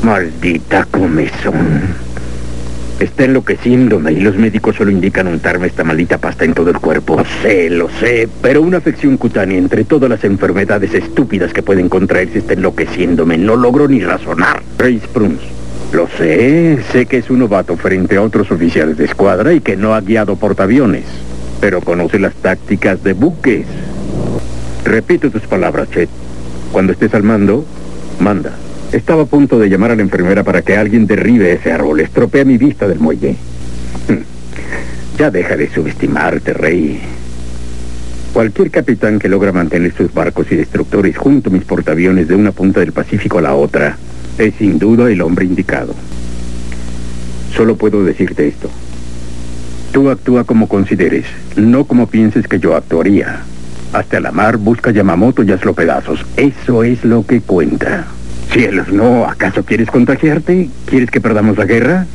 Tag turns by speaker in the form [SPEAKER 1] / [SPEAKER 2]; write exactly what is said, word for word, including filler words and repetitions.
[SPEAKER 1] Maldita comezón. Está enloqueciéndome y los médicos solo indican untarme esta maldita pasta en todo el cuerpo. Lo sé, lo sé, pero una afección cutánea entre todas las enfermedades estúpidas que pueden contraerse está enloqueciéndome. No logro ni razonar. Rey Spruns. Lo sé, sé que es un novato frente a otros oficiales de escuadra y que no ha guiado portaaviones, pero conoce las tácticas de buques. Repito tus palabras, Chet. Cuando estés al mando, manda. Estaba a punto de llamar a la enfermera para que alguien derribe ese árbol. Estropea mi vista del muelle. Ya deja de subestimarte, Rey. Cualquier capitán que logra mantener sus barcos y destructores junto a mis portaaviones de una punta del Pacífico a la otra es sin duda el hombre indicado. Solo puedo decirte esto. Tú actúa como consideres, no como pienses que yo actuaría. Hasta la mar, busca a Yamamoto y hazlo pedazos. Eso es lo que cuenta. Cielos, no, ¿acaso quieres contagiarte? ¿Quieres que perdamos la guerra?